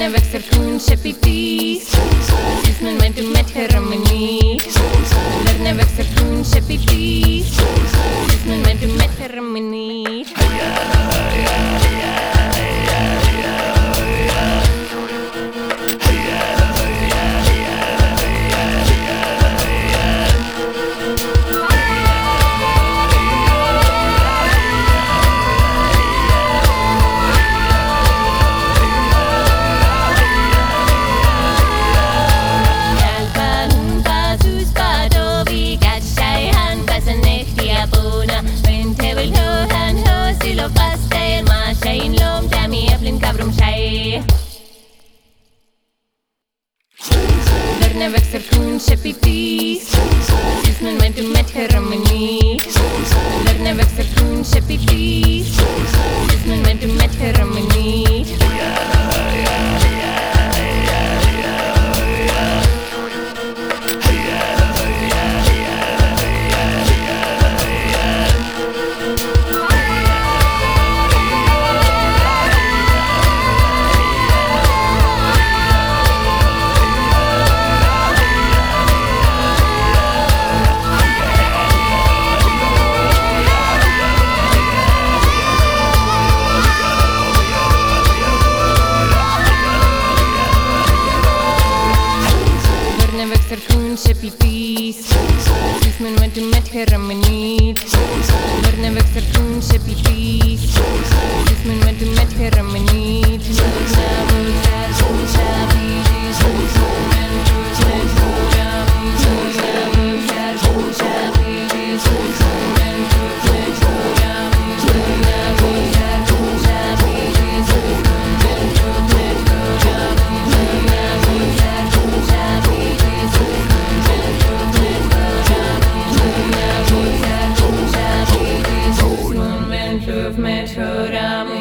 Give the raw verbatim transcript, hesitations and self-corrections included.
Lerne växer kun käppipis. Sismen men du met heramini. Lerne växer kun käppipis. Sismen men du met heramini. Lerne växer kun käppipis. Sismen men du met heramini. Lerne växer kun käppipis. Sismen men du met heramini. Växer kun käppipis. Sismen men du met heramini. Lerne växer kun käppipis. Sismen men du met heramini. Met höra